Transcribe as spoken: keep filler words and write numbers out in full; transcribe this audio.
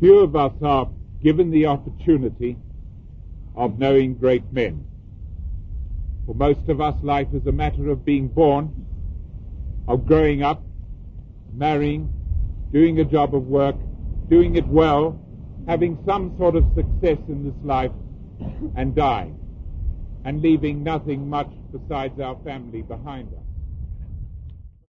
Few of us are given the opportunity of knowing great men. For most of us, life is a matter of being born, of growing up, marrying, doing a job of work, doing it well, having some sort of success in this life, and dying, and leaving nothing much besides our family behind us.